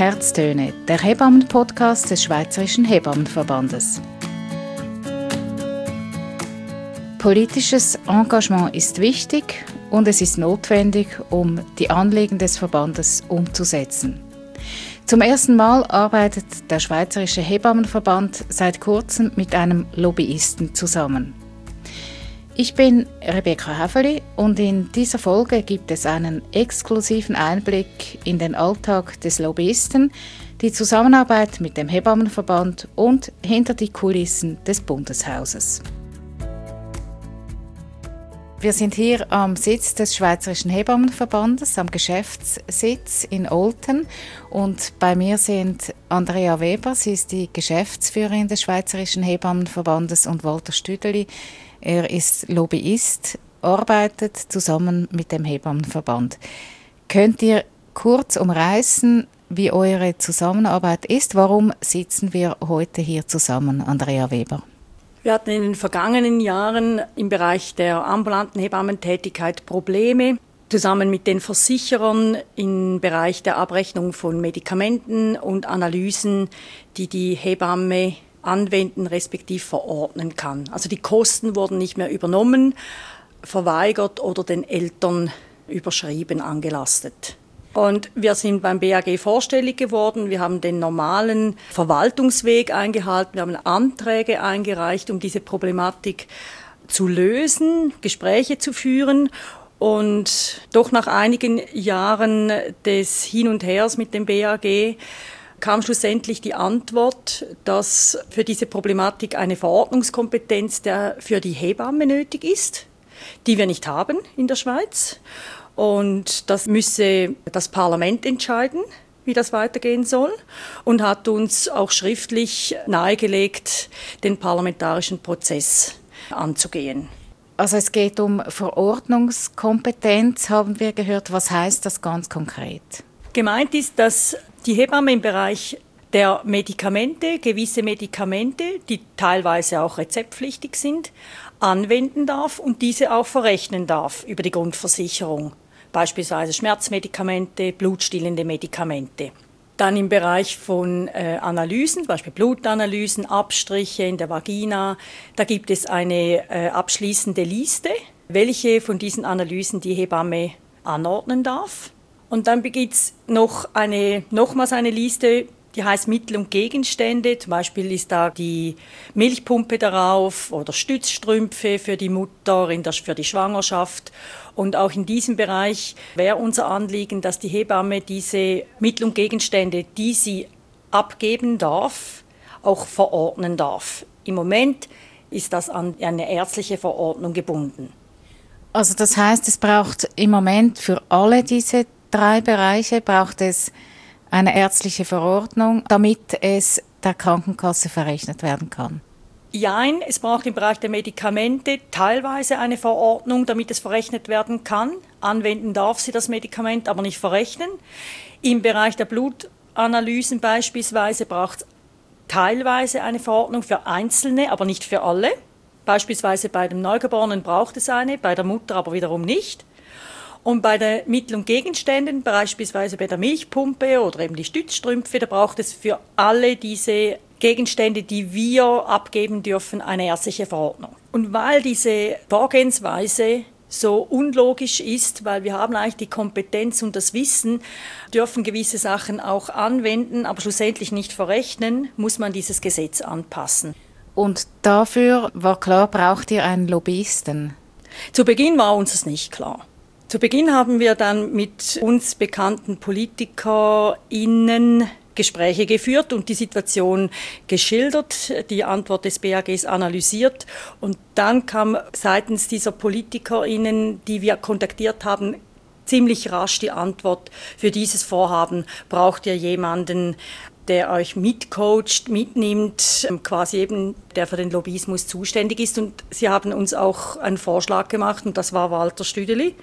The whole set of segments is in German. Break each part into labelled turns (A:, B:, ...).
A: Herztöne, der Hebammen-Podcast des Schweizerischen Hebammenverbandes. Politisches Engagement ist wichtig und es ist notwendig, um die Anliegen des Verbandes umzusetzen. Zum ersten Mal arbeitet der Schweizerische Hebammenverband seit kurzem mit einem Lobbyisten zusammen. Ich bin Rebecca Häfeli und in dieser Folge gibt es einen exklusiven Einblick in den Alltag des Lobbyisten, die Zusammenarbeit mit dem Hebammenverband und hinter die Kulissen des Bundeshauses. Wir sind hier am Sitz des Schweizerischen Hebammenverbandes, am Geschäftssitz in Olten. Und bei mir sind Andrea Weber, sie ist die Geschäftsführerin des Schweizerischen Hebammenverbandes, und Walter Stüdeli, er ist Lobbyist, arbeitet zusammen mit dem Hebammenverband. Könnt ihr kurz umreißen, wie eure Zusammenarbeit ist? Warum sitzen wir heute hier zusammen, Andrea Weber?
B: Wir hatten in den vergangenen Jahren im Bereich der ambulanten Hebammentätigkeit Probleme, zusammen mit den Versicherern im Bereich der Abrechnung von Medikamenten und Analysen, die die Hebamme anwenden respektive verordnen kann. Also die Kosten wurden nicht mehr übernommen, verweigert oder den Eltern überschrieben, angelastet. Und wir sind beim BAG vorstellig geworden. Wir haben den normalen Verwaltungsweg eingehalten. Wir haben Anträge eingereicht, um diese Problematik zu lösen, Gespräche zu führen. Und doch nach einigen Jahren des Hin und Hers mit dem BAG kam schlussendlich die Antwort, dass für diese Problematik eine Verordnungskompetenz für die Hebamme nötig ist, die wir nicht haben in der Schweiz. Und das müsse das Parlament entscheiden, wie das weitergehen soll, und hat uns auch schriftlich nahegelegt, den parlamentarischen Prozess anzugehen.
A: Also es geht um Verordnungskompetenz, haben wir gehört. Was heißt das ganz konkret?
B: Gemeint ist, dass die Hebamme im Bereich der Medikamente, gewisse Medikamente, die teilweise auch rezeptpflichtig sind, anwenden darf und diese auch verrechnen darf über die Grundversicherung. Beispielsweise Schmerzmedikamente, blutstillende Medikamente. Dann im Bereich von Analysen, zum Beispiel Blutanalysen, Abstriche in der Vagina, da gibt es eine abschließende Liste, welche von diesen Analysen die Hebamme anordnen darf. Und dann gibt es nochmals eine Liste, die heißt Mittel und Gegenstände. Zum Beispiel ist da die Milchpumpe darauf oder Stützstrümpfe für die Mutter für die Schwangerschaft. Und auch in diesem Bereich wäre unser Anliegen, dass die Hebamme diese Mittel und Gegenstände, die sie abgeben darf, auch verordnen darf. Im Moment ist das an eine ärztliche Verordnung gebunden.
A: Also das heißt, es braucht im Moment für alle diese 3 Bereiche braucht es eine ärztliche Verordnung, damit es der Krankenkasse verrechnet werden kann.
B: Nein, es braucht im Bereich der Medikamente teilweise eine Verordnung, damit es verrechnet werden kann. Anwenden darf sie das Medikament, aber nicht verrechnen. Im Bereich der Blutanalysen beispielsweise braucht es teilweise eine Verordnung für Einzelne, aber nicht für alle. Beispielsweise bei dem Neugeborenen braucht es eine, bei der Mutter aber wiederum nicht. Und bei den Mittel und Gegenständen, beispielsweise bei der Milchpumpe oder eben die Stützstrümpfe, da braucht es für alle diese Gegenstände, die wir abgeben dürfen, eine ärztliche Verordnung. Und weil diese Vorgehensweise so unlogisch ist, weil wir haben eigentlich die Kompetenz und das Wissen, dürfen gewisse Sachen auch anwenden, aber schlussendlich nicht verrechnen, muss man dieses Gesetz anpassen.
A: Und dafür war klar, braucht ihr einen Lobbyisten?
B: Zu Beginn war uns das nicht klar. Zu Beginn haben wir dann mit uns bekannten PolitikerInnen Gespräche geführt und die Situation geschildert, die Antwort des BAGs analysiert. Und dann kam seitens dieser PolitikerInnen, die wir kontaktiert haben, ziemlich rasch die Antwort: Für dieses Vorhaben braucht ihr jemanden, der euch mitcoacht, mitnimmt, quasi eben der für den Lobbyismus zuständig ist. Und sie haben uns auch einen Vorschlag gemacht und das war Walter Stüdeli.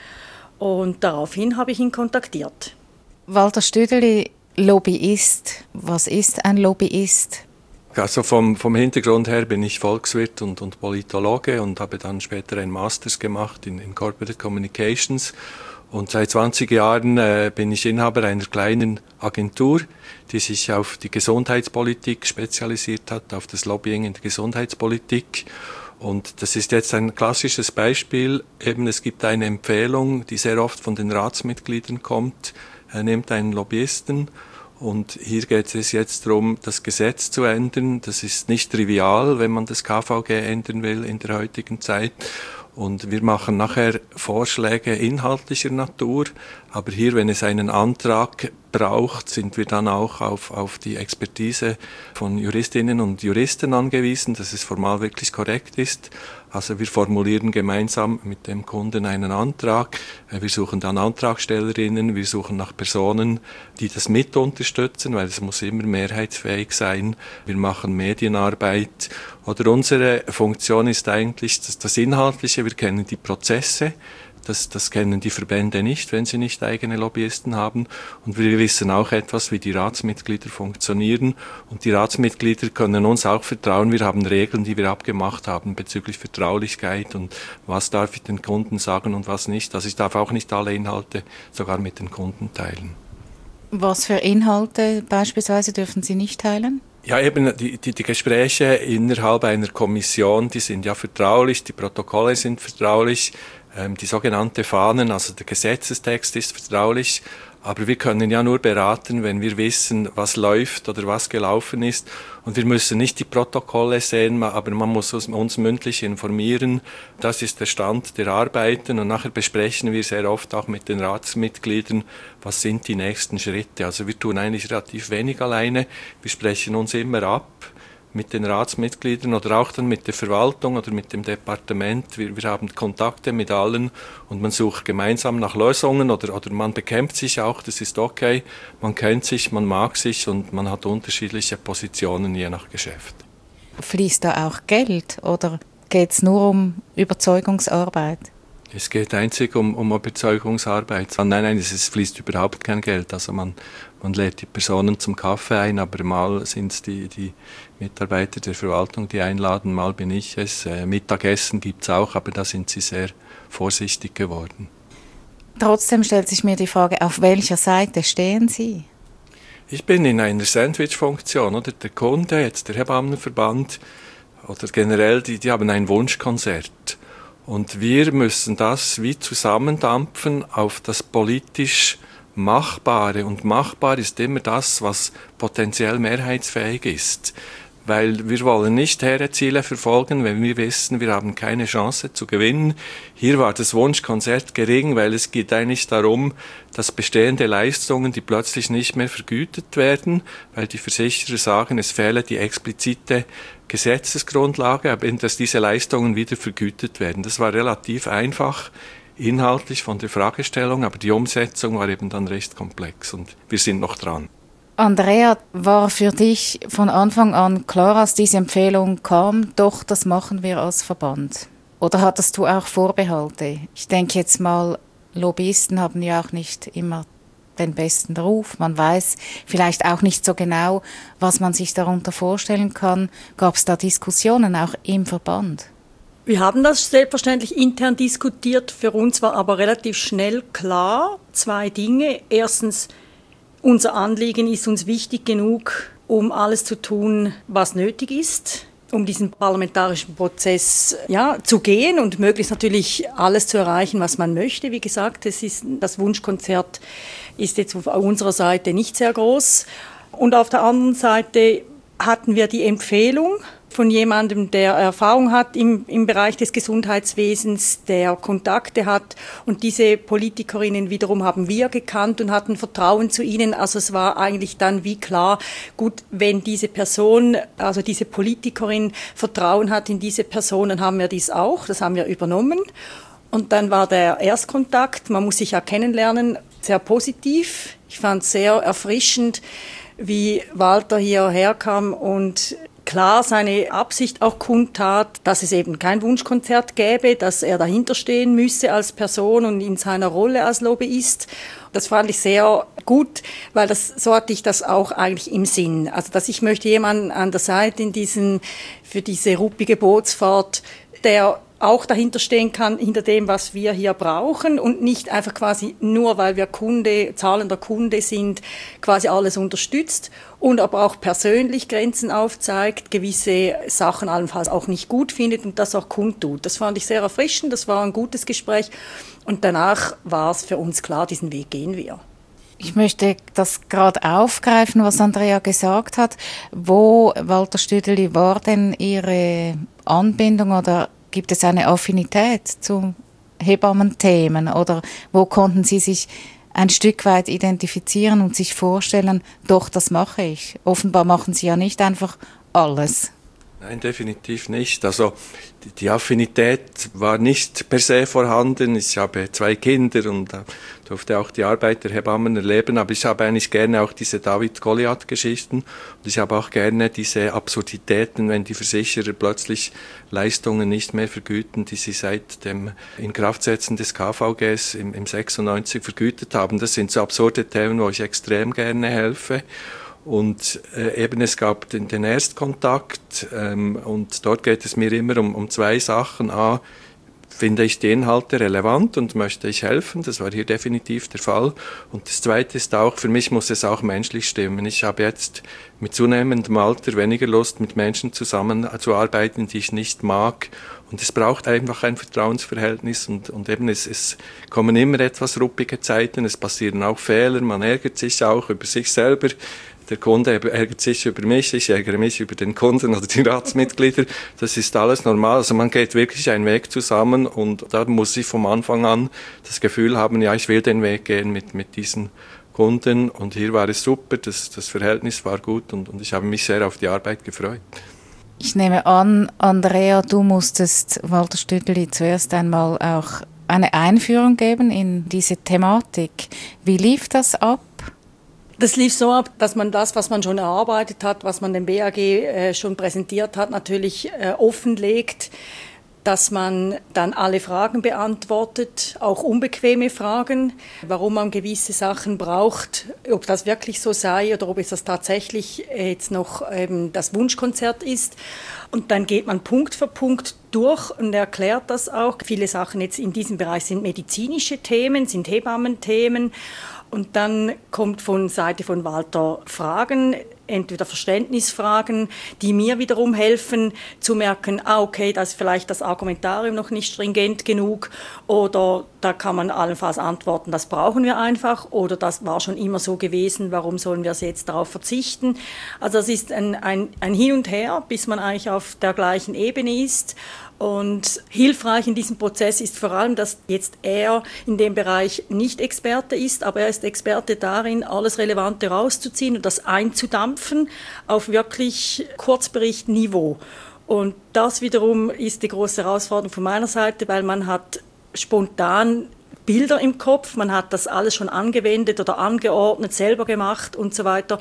B: Und daraufhin habe ich ihn kontaktiert.
A: Walter Stüdeli, Lobbyist. Was ist ein Lobbyist?
C: Also vom Hintergrund her bin ich Volkswirt und Politologe und habe dann später einen Masters gemacht in Corporate Communications Und seit 20 Jahren bin ich Inhaber einer kleinen Agentur, die sich auf die Gesundheitspolitik spezialisiert hat, auf das Lobbying in der Gesundheitspolitik. Und das ist jetzt ein klassisches Beispiel. Eben, es gibt eine Empfehlung, die sehr oft von den Ratsmitgliedern kommt. Nehmt einen Lobbyisten. Und hier geht es jetzt darum, das Gesetz zu ändern. Das ist nicht trivial, wenn man das KVG ändern will in der heutigen Zeit. Und wir machen nachher Vorschläge inhaltlicher Natur. Aber hier, wenn es einen Antrag braucht, sind wir dann auch auf die Expertise von Juristinnen und Juristen angewiesen, dass es formal wirklich korrekt ist. Also wir formulieren gemeinsam mit dem Kunden einen Antrag. Wir suchen dann Antragstellerinnen, wir suchen nach Personen, die das mit unterstützen, weil es muss immer mehrheitsfähig sein. Wir machen Medienarbeit. Oder unsere Funktion ist eigentlich das Inhaltliche. Wir kennen die Prozesse. Das kennen die Verbände nicht, wenn sie nicht eigene Lobbyisten haben. Und wir wissen auch etwas, wie die Ratsmitglieder funktionieren. Und die Ratsmitglieder können uns auch vertrauen. Wir haben Regeln, die wir abgemacht haben bezüglich Vertraulichkeit und was darf ich den Kunden sagen und was nicht. Also ich darf auch nicht alle Inhalte sogar mit den Kunden teilen.
A: Was für Inhalte beispielsweise dürfen Sie nicht teilen?
C: Ja, eben die Gespräche innerhalb einer Kommission, die sind ja vertraulich, die Protokolle sind vertraulich. Die sogenannte Fahnen, also der Gesetzestext ist vertraulich, aber wir können ja nur beraten, wenn wir wissen, was läuft oder was gelaufen ist. Und wir müssen nicht die Protokolle sehen, aber man muss uns mündlich informieren. Das ist der Stand der Arbeiten und nachher besprechen wir sehr oft auch mit den Ratsmitgliedern, was sind die nächsten Schritte. Also wir tun eigentlich relativ wenig alleine, wir sprechen uns immer ab mit den Ratsmitgliedern oder auch dann mit der Verwaltung oder mit dem Departement. Wir haben Kontakte mit allen und man sucht gemeinsam nach Lösungen oder man bekämpft sich auch, das ist okay. Man kennt sich, man mag sich und man hat unterschiedliche Positionen je nach Geschäft.
A: Fließt da auch Geld oder geht es nur um Überzeugungsarbeit?
C: Es geht einzig um Überzeugungsarbeit. Nein, es fließt überhaupt kein Geld. Also man lädt die Personen zum Kaffee ein, aber mal sind es die Mitarbeiter der Verwaltung, die einladen, mal bin ich es. Mittagessen gibt es auch, aber da sind sie sehr vorsichtig geworden.
A: Trotzdem stellt sich mir die Frage, auf welcher Seite stehen Sie?
C: Ich bin in einer Sandwich-Funktion, oder? Der Kunde, jetzt der Hebammenverband oder generell, die haben ein Wunschkonzert. Und wir müssen das wie zusammendampfen auf das politisch Machbare. Und machbar ist immer das, was potenziell mehrheitsfähig ist. Weil wir wollen nicht hehre Ziele verfolgen, wenn wir wissen, wir haben keine Chance zu gewinnen. Hier war das Wunschkonzert gering, weil es geht eigentlich darum, dass bestehende Leistungen, die plötzlich nicht mehr vergütet werden, weil die Versicherer sagen, es fehle die explizite Gesetzesgrundlage, aber dass diese Leistungen wieder vergütet werden. Das war relativ einfach, inhaltlich von der Fragestellung, aber die Umsetzung war eben dann recht komplex und wir sind noch dran.
A: Andrea, war für dich von Anfang an klar, als diese Empfehlung kam, doch, das machen wir als Verband? Oder hattest du auch Vorbehalte? Ich denke jetzt mal, Lobbyisten haben ja auch nicht immer den besten Ruf. Man weiß vielleicht auch nicht so genau, was man sich darunter vorstellen kann. Gab es da Diskussionen auch im Verband?
B: Wir haben das selbstverständlich intern diskutiert. Für uns war aber relativ schnell klar, 2 Dinge. Erstens, unser Anliegen ist uns wichtig genug, um alles zu tun, was nötig ist, um diesen parlamentarischen Prozess zu gehen und möglichst natürlich alles zu erreichen, was man möchte. Wie gesagt, das Wunschkonzert ist jetzt auf unserer Seite nicht sehr groß. Und auf der anderen Seite hatten wir die Empfehlung von jemandem, der Erfahrung hat im Bereich des Gesundheitswesens, der Kontakte hat. Und diese Politikerinnen wiederum haben wir gekannt und hatten Vertrauen zu ihnen. Also es war eigentlich dann wie klar, gut, wenn diese Person, also diese Politikerin Vertrauen hat in diese Person, dann haben wir dies auch. Das haben wir übernommen. Und dann war der Erstkontakt, man muss sich ja kennenlernen, sehr positiv. Ich fand es sehr erfrischend, wie Walter hierher kam und klar seine Absicht auch kundtat, dass es eben kein Wunschkonzert gäbe, dass er dahinter stehen müsse als Person und in seiner Rolle als Lobbyist. Das fand ich sehr gut, weil so hatte ich das auch eigentlich im Sinn. Also, dass ich möchte jemanden an der Seite für diese ruppige Bootsfahrt, der auch dahinter stehen kann, hinter dem, was wir hier brauchen und nicht einfach quasi nur, weil wir zahlender Kunde sind, quasi alles unterstützt und aber auch persönlich Grenzen aufzeigt, gewisse Sachen allenfalls auch nicht gut findet und das auch kundtut. Das fand ich sehr erfrischend, das war ein gutes Gespräch und danach war es für uns klar, diesen Weg gehen wir.
A: Ich möchte das gerade aufgreifen, was Andrea gesagt hat. Wo, Walter Stüdeli, war denn Ihre Anbindung oder gibt es eine Affinität zu Hebammenthemen oder wo konnten Sie sich ein Stück weit identifizieren und sich vorstellen, doch, das mache ich? Offenbar machen Sie ja nicht einfach alles.
C: Nein, definitiv nicht. Also die Affinität war nicht per se vorhanden. Ich habe 2 Kinder und durfte auch die Arbeit der Hebammen erleben, aber ich habe eigentlich gerne auch diese David-Goliath-Geschichten und ich habe auch gerne diese Absurditäten, wenn die Versicherer plötzlich Leistungen nicht mehr vergüten, die sie seit dem Inkraftsetzen des KVGs im 96 vergütet haben. Das sind so absurde Themen, wo ich extrem gerne helfe. Und eben es gab den Erstkontakt und dort geht es mir immer um 2 Sachen. A, finde ich die Inhalte relevant und möchte ich helfen, das war hier definitiv der Fall. Und das Zweite ist auch, für mich muss es auch menschlich stimmen. Ich habe jetzt mit zunehmendem Alter weniger Lust, mit Menschen zusammenzuarbeiten, die ich nicht mag. Und es braucht einfach ein Vertrauensverhältnis und eben es kommen immer etwas ruppige Zeiten, es passieren auch Fehler, man ärgert sich auch über sich selber. Der Kunde ärgert sich über mich, ich ärgere mich über den Kunden oder die Ratsmitglieder. Das ist alles normal. Also man geht wirklich einen Weg zusammen und da muss ich vom Anfang an das Gefühl haben, ja, ich will den Weg gehen mit diesen Kunden. Und hier war es super, das Verhältnis war gut und ich habe mich sehr auf die Arbeit gefreut.
A: Ich nehme an, Andrea, du musstest Walter Stüdeli zuerst einmal auch eine Einführung geben in diese Thematik. Wie lief das ab?
B: Das lief so ab, dass man das, was man schon erarbeitet hat, was man dem BAG schon präsentiert hat, natürlich offenlegt, dass man dann alle Fragen beantwortet, auch unbequeme Fragen, warum man gewisse Sachen braucht, ob das wirklich so sei oder ob es das tatsächlich jetzt noch das Wunschkonzert ist. Und dann geht man Punkt für Punkt durch und erklärt das auch. Viele Sachen jetzt in diesem Bereich sind medizinische Themen, sind Hebammenthemen. Und dann kommt von Seite von Walter Fragen, entweder Verständnisfragen, die mir wiederum helfen zu merken, okay, da ist vielleicht das Argumentarium noch nicht stringent genug oder da kann man allenfalls antworten, das brauchen wir einfach oder das war schon immer so gewesen, warum sollen wir jetzt darauf verzichten? Also es ist ein Hin und Her, bis man eigentlich auf der gleichen Ebene ist. Und hilfreich in diesem Prozess ist vor allem, dass jetzt er in dem Bereich nicht Experte ist, aber er ist Experte darin, alles Relevante rauszuziehen und das einzudampfen auf wirklich Kurzberichtniveau. Und das wiederum ist die große Herausforderung von meiner Seite, weil man hat spontan Bilder im Kopf, man hat das alles schon angewendet oder angeordnet, selber gemacht und so weiter.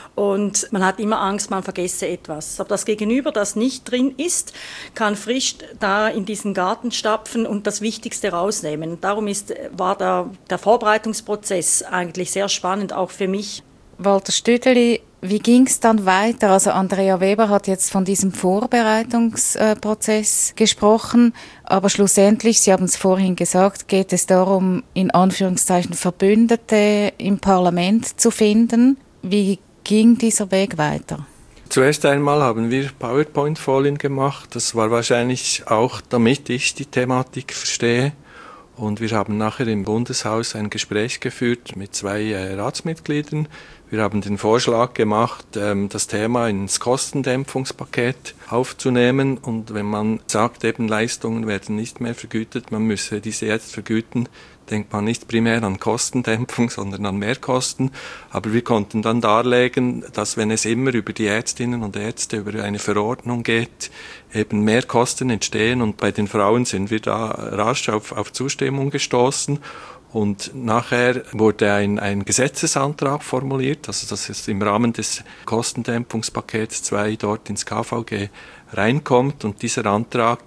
B: Und man hat immer Angst, man vergesse etwas. Aber das Gegenüber, das nicht drin ist, kann frisch da in diesen Garten stapfen und das Wichtigste rausnehmen. Und darum war der Vorbereitungsprozess eigentlich sehr spannend, auch für mich.
A: Walter Stüdeli, wie ging es dann weiter? Also Andrea Weber hat jetzt von diesem Vorbereitungsprozess gesprochen, aber schlussendlich, Sie haben es vorhin gesagt, geht es darum, in Anführungszeichen Verbündete im Parlament zu finden. Wie ging dieser Weg weiter?
C: Zuerst einmal haben wir PowerPoint-Folien gemacht. Das war wahrscheinlich auch, damit ich die Thematik verstehe. Und wir haben nachher im Bundeshaus ein Gespräch geführt mit 2 Ratsmitgliedern. Wir haben den Vorschlag gemacht, das Thema ins Kostendämpfungspaket aufzunehmen. Und wenn man sagt, eben Leistungen werden nicht mehr vergütet, man müsse diese jetzt vergüten, denkt man nicht primär an Kostendämpfung, sondern an Mehrkosten. Aber wir konnten dann darlegen, dass wenn es immer über die Ärztinnen und Ärzte, über eine Verordnung geht, eben Mehrkosten entstehen. Und bei den Frauen sind wir da rasch auf Zustimmung gestoßen. Und nachher wurde ein Gesetzesantrag formuliert, also dass es im Rahmen des Kostendämpfungspakets 2 dort ins KVG reinkommt. Und dieser Antrag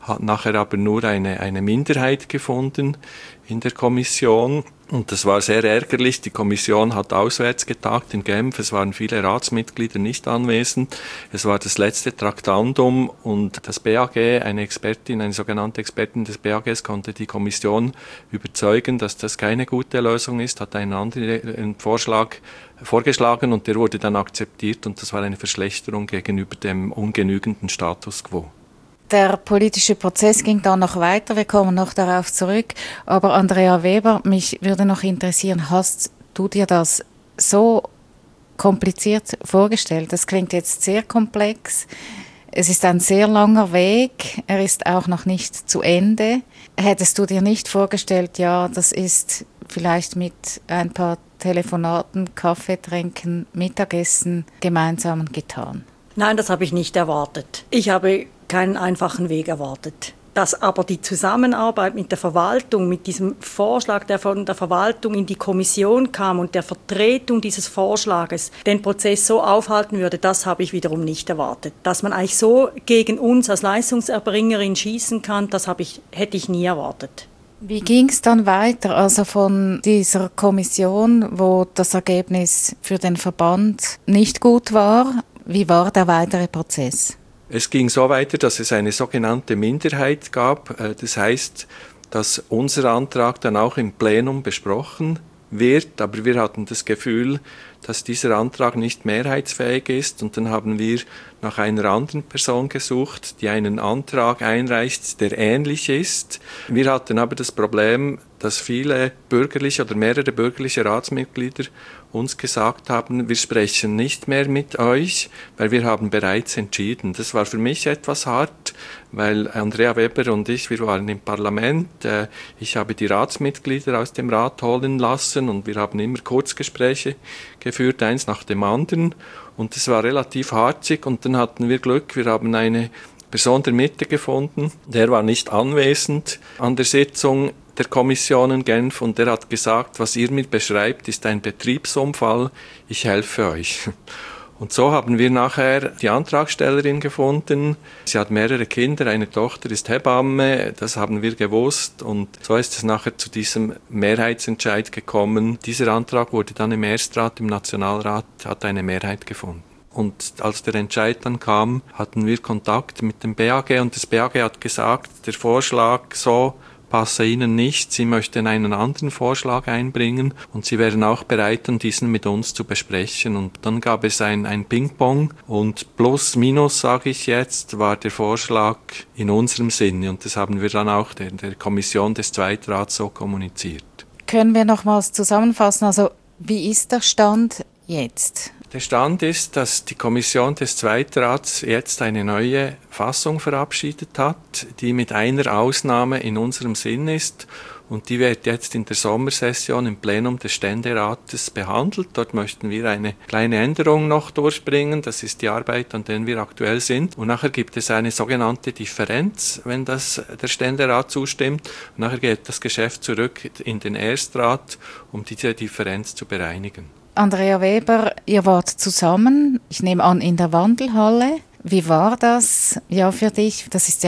C: hat nachher aber nur eine Minderheit gefunden in der Kommission. Und das war sehr ärgerlich. Die Kommission hat auswärts getagt in Genf. Es waren viele Ratsmitglieder nicht anwesend. Es war das letzte Traktandum und das BAG, eine sogenannte Expertin des BAGs, konnte die Kommission überzeugen, dass das keine gute Lösung ist, hat einen anderen Vorschlag vorgeschlagen und der wurde dann akzeptiert und das war eine Verschlechterung gegenüber dem ungenügenden Status quo.
A: Der politische Prozess ging dann noch weiter, wir kommen noch darauf zurück. Aber Andrea Weber, mich würde noch interessieren, hast du dir das so kompliziert vorgestellt? Das klingt jetzt sehr komplex. Es ist ein sehr langer Weg, er ist auch noch nicht zu Ende. Hättest du dir nicht vorgestellt, ja, das ist vielleicht mit ein paar Telefonaten, Kaffee trinken, Mittagessen gemeinsam getan?
B: Nein, das habe ich nicht erwartet. Ich habe keinen einfachen Weg erwartet. Dass aber die Zusammenarbeit mit der Verwaltung, mit diesem Vorschlag, der von der Verwaltung in die Kommission kam und der Vertretung dieses Vorschlages den Prozess so aufhalten würde, das habe ich wiederum nicht erwartet. Dass man eigentlich so gegen uns als Leistungserbringerin schießen kann, hätte ich nie erwartet.
A: Wie ging es dann weiter, also von dieser Kommission, wo das Ergebnis für den Verband nicht gut war? Wie war der weitere Prozess?
C: Es ging so weiter, dass es eine sogenannte Minderheit gab. Das heißt, dass unser Antrag dann auch im Plenum besprochen wird. Aber wir hatten das Gefühl, dass dieser Antrag nicht mehrheitsfähig ist. Und dann haben wir nach einer anderen Person gesucht, die einen Antrag einreicht, der ähnlich ist. Wir hatten aber das Problem, dass viele bürgerliche oder mehrere bürgerliche Ratsmitglieder uns gesagt haben, wir sprechen nicht mehr mit euch, weil wir haben bereits entschieden. Das war für mich etwas hart, weil Andrea Weber und ich, wir waren im Parlament. Ich habe die Ratsmitglieder aus dem Rat holen lassen und wir haben immer Kurzgespräche geführt, eins nach dem anderen. Und es war relativ harzig und dann hatten wir Glück, wir haben eine Person der Mitte gefunden, der war nicht anwesend an der Sitzung der Kommission in Genf und der hat gesagt, was ihr mir beschreibt, ist ein Betriebsunfall, ich helfe euch. Und so haben wir nachher die Antragstellerin gefunden. Sie hat mehrere Kinder, eine Tochter ist Hebamme, das haben wir gewusst und so ist es nachher zu diesem Mehrheitsentscheid gekommen. Dieser Antrag wurde dann im Erstrat, im Nationalrat, hat eine Mehrheit gefunden. Und als der Entscheid dann kam, hatten wir Kontakt mit dem BAG und das BAG hat gesagt, der Vorschlag so passe Ihnen nicht, Sie möchten einen anderen Vorschlag einbringen und Sie wären auch bereit, diesen mit uns zu besprechen. Und dann gab es ein Ping-Pong und plus, minus, sage ich jetzt, war der Vorschlag in unserem Sinne und das haben wir dann auch der Kommission des Zweitrats so kommuniziert.
A: Können wir nochmals zusammenfassen, also wie ist der Stand jetzt?
C: Der Stand ist, dass die Kommission des Zweitrats jetzt eine neue Fassung verabschiedet hat, die mit einer Ausnahme in unserem Sinn ist und die wird jetzt in der Sommersession im Plenum des Ständerates behandelt. Dort möchten wir eine kleine Änderung noch durchbringen, das ist die Arbeit, an der wir aktuell sind. Und nachher gibt es eine sogenannte Differenz, wenn das der Ständerat zustimmt. Und nachher geht das Geschäft zurück in den Erstrat, um diese Differenz zu bereinigen.
A: Andrea Weber, ihr wart zusammen, ich nehme an, in der Wandelhalle. Wie war das für dich? Das ist ja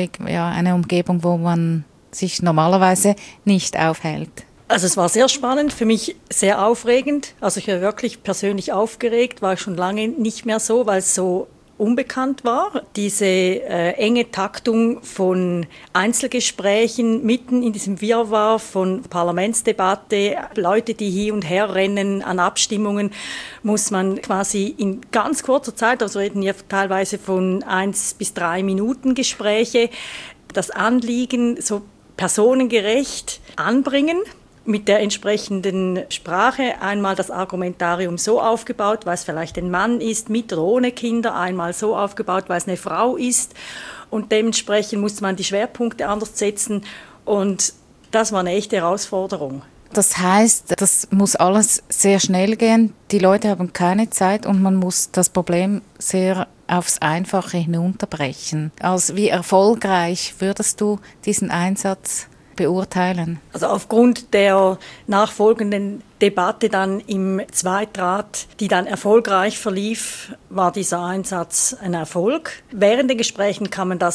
A: eine Umgebung, wo man sich normalerweise nicht aufhält.
B: Also es war sehr spannend, für mich sehr aufregend. Also ich war wirklich persönlich aufgeregt, war schon lange nicht mehr so, weil es so unbekannt war. Diese enge Taktung von Einzelgesprächen mitten in diesem Wirrwarr von Parlamentsdebatte, Leute, die hin und her rennen an Abstimmungen, muss man quasi in ganz kurzer Zeit, also reden wir teilweise von 1 bis 3 Minuten Gespräche, das Anliegen so personengerecht anbringen. Mit der entsprechenden Sprache einmal das Argumentarium so aufgebaut, weil es vielleicht ein Mann ist, mit oder ohne Kinder, einmal so aufgebaut, weil es eine Frau ist und dementsprechend musste man die Schwerpunkte anders setzen und das war eine echte Herausforderung.
A: Das heißt, das muss alles sehr schnell gehen, die Leute haben keine Zeit und man muss das Problem sehr aufs Einfache hinunterbrechen. Also wie erfolgreich würdest du diesen Einsatz beurteilen? Also
B: aufgrund der nachfolgenden Debatte dann im Zweitrat, die dann erfolgreich verlief, war dieser Einsatz ein Erfolg. Während den Gesprächen kann man das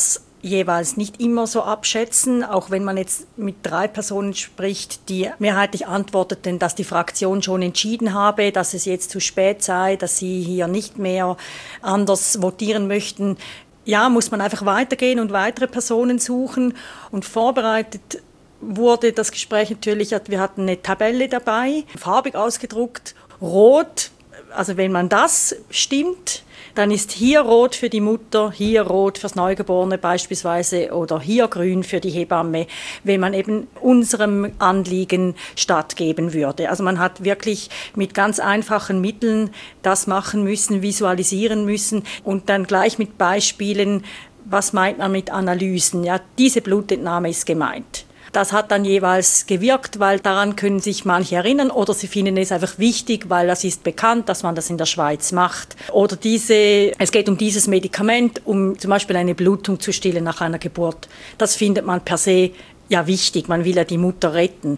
B: jeweils nicht immer so abschätzen, auch wenn man jetzt mit 3 Personen spricht, die mehrheitlich antworteten, dass die Fraktion schon entschieden habe, dass es jetzt zu spät sei, dass sie hier nicht mehr anders votieren möchten. Ja, muss man einfach weitergehen und weitere Personen suchen. Und vorbereitet wurde das Gespräch natürlich, wir hatten eine Tabelle dabei, farbig ausgedruckt, rot, also wenn man das stimmt, dann ist hier rot für die Mutter, hier rot fürs Neugeborene beispielsweise oder hier grün für die Hebamme, wenn man eben unserem Anliegen stattgeben würde. Also man hat wirklich mit ganz einfachen Mitteln das machen müssen, visualisieren müssen und dann gleich mit Beispielen, was meint man mit Analysen? Ja, diese Blutentnahme ist gemeint. Das hat dann jeweils gewirkt, weil daran können sich manche erinnern oder sie finden es einfach wichtig, weil das ist bekannt, dass man das in der Schweiz macht. Oder es geht um dieses Medikament, um zum Beispiel eine Blutung zu stillen nach einer Geburt. Das findet man per se ja wichtig, man will ja die Mutter retten.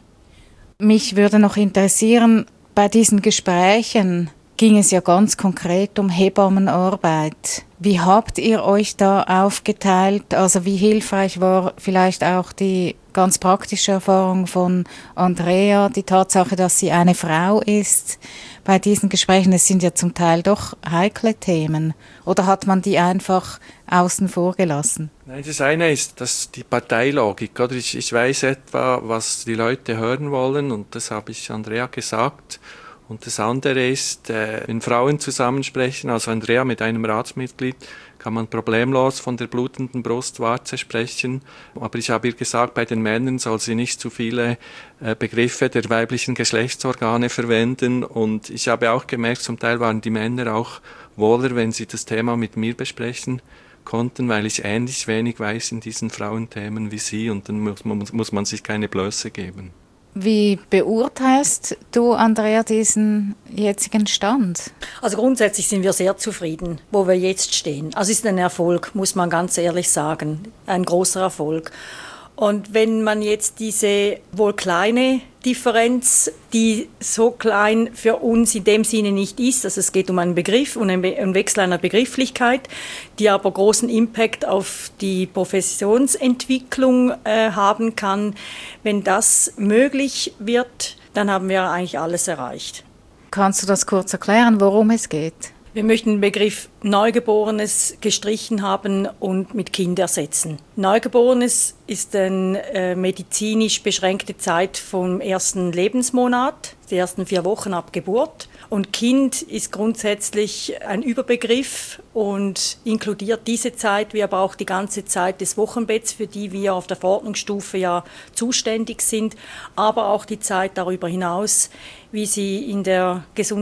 A: Mich würde noch interessieren, bei diesen Gesprächen ging es ja ganz konkret um Hebammenarbeit. Wie habt ihr euch da aufgeteilt? Also wie hilfreich war vielleicht auch die ganz praktische Erfahrung von Andrea, die Tatsache, dass sie eine Frau ist bei diesen Gesprächen? Es sind ja zum Teil doch heikle Themen. Oder hat man die einfach außen vor gelassen?
C: Nein, das eine ist die Parteilogik. Oder? Ich weiß etwa, was die Leute hören wollen und das habe ich Andrea gesagt. Und das andere ist, wenn Frauen zusammensprechen, also Andrea mit einem Ratsmitglied, kann man problemlos von der blutenden Brustwarze sprechen. Aber ich habe ihr gesagt, bei den Männern soll sie nicht zu viele Begriffe der weiblichen Geschlechtsorgane verwenden. Und ich habe auch gemerkt, zum Teil waren die Männer auch wohler, wenn sie das Thema mit mir besprechen konnten, weil ich ähnlich wenig weiß in diesen Frauenthemen wie sie. Und dann muss man sich keine Blöße geben.
A: Wie beurteilst du, Andrea, diesen jetzigen Stand?
B: Also grundsätzlich sind wir sehr zufrieden, wo wir jetzt stehen. Also es ist ein Erfolg, muss man ganz ehrlich sagen, ein großer Erfolg. Und wenn man jetzt diese wohl kleine Differenz, die so klein für uns in dem Sinne nicht ist, also es geht um einen Begriff und einen Wechsel einer Begrifflichkeit, die aber großen Impact auf die Professionsentwicklung haben kann. Wenn das möglich wird, dann haben wir eigentlich alles erreicht.
A: Kannst du das kurz erklären, worum es geht?
B: Wir möchten den Begriff Neugeborenes gestrichen haben und mit Kind ersetzen. Neugeborenes ist eine medizinisch beschränkte Zeit vom ersten Lebensmonat, die ersten 4 Wochen ab Geburt. Und Kind ist grundsätzlich ein Überbegriff und inkludiert diese Zeit, wie aber auch die ganze Zeit des Wochenbetts, für die wir auf der Verordnungsstufe ja zuständig sind, aber auch die Zeit darüber hinaus, wie sie in der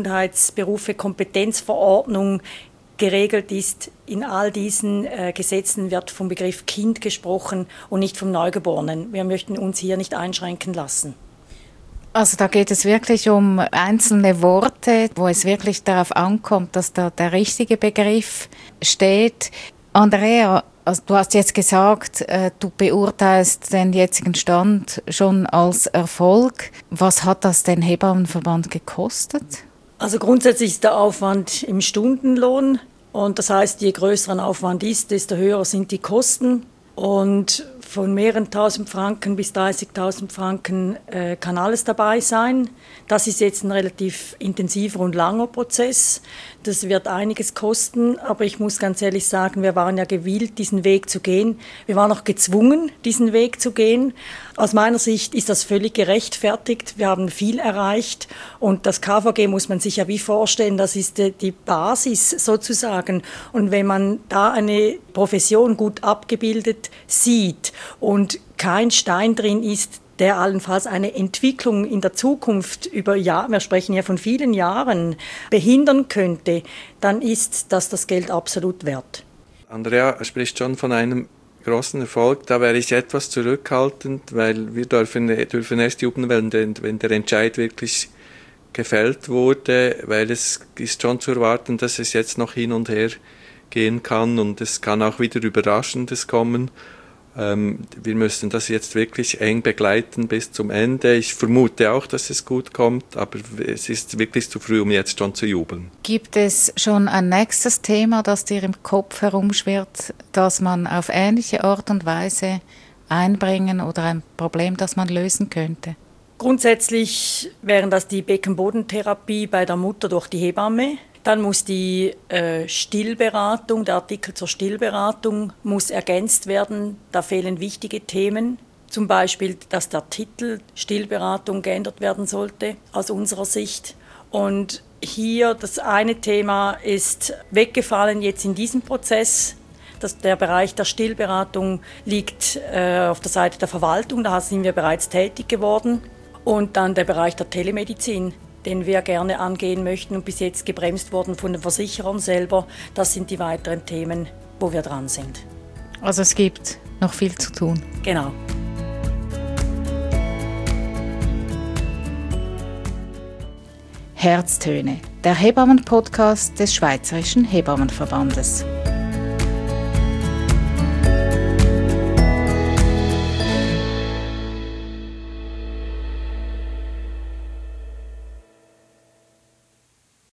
B: Gesundheitsberufe-Kompetenzverordnung geregelt ist. In all diesen Gesetzen wird vom Begriff Kind gesprochen und nicht vom Neugeborenen. Wir möchten uns hier nicht einschränken lassen.
A: Also da geht es wirklich um einzelne Worte, wo es wirklich darauf ankommt, dass da der richtige Begriff steht. Andrea, also du hast jetzt gesagt, du beurteilst den jetzigen Stand schon als Erfolg. Was hat das den Hebammenverband gekostet?
B: Also grundsätzlich ist der Aufwand im Stundenlohn und das heißt, je größer ein Aufwand ist, desto höher sind die Kosten. Und von mehreren 1.000 Franken bis 30.000 Franken kann alles dabei sein. Das ist jetzt ein relativ intensiver und langer Prozess. Das wird einiges kosten, aber ich muss ganz ehrlich sagen, wir waren ja gewillt, diesen Weg zu gehen. Wir waren auch gezwungen, diesen Weg zu gehen. Aus meiner Sicht ist das völlig gerechtfertigt. Wir haben viel erreicht und das KVG muss man sich ja wie vorstellen, das ist die Basis sozusagen. Und wenn man da eine Profession gut abgebildet sieht und kein Stein drin ist, der allenfalls eine Entwicklung in der Zukunft über Jahre, wir sprechen ja von vielen Jahren, behindern könnte, dann ist das Geld absolut wert.
C: Andrea spricht schon von einem großen Erfolg. Da wäre ich etwas zurückhaltend, weil wir dürfen erst jubeln, wenn der Entscheid wirklich gefällt wurde, weil es ist schon zu erwarten, dass es jetzt noch hin und her gehen kann und es kann auch wieder Überraschendes kommen. Wir müssen das jetzt wirklich eng begleiten bis zum Ende. Ich vermute auch, dass es gut kommt, aber es ist wirklich zu früh, um jetzt schon zu jubeln.
A: Gibt es schon ein nächstes Thema, das dir im Kopf herumschwirrt, das man auf ähnliche Art und Weise einbringen oder ein Problem, das man lösen könnte?
B: Grundsätzlich wären das die Beckenbodentherapie bei der Mutter durch die Hebamme. Dann muss die Stillberatung, der Artikel zur Stillberatung muss ergänzt werden. Da fehlen wichtige Themen. Zum Beispiel, dass der Titel Stillberatung geändert werden sollte, aus unserer Sicht. Und hier das eine Thema ist weggefallen jetzt in diesem Prozess. Der Bereich der Stillberatung liegt auf der Seite der Verwaltung, da sind wir bereits tätig geworden. Und dann der Bereich der Telemedizin, den wir gerne angehen möchten und bis jetzt gebremst wurden von den Versicherern selber. Das sind die weiteren Themen, wo wir dran sind.
A: Also es gibt noch viel zu tun.
B: Genau.
A: Herztöne, der Hebammen-Podcast des Schweizerischen Hebammenverbandes.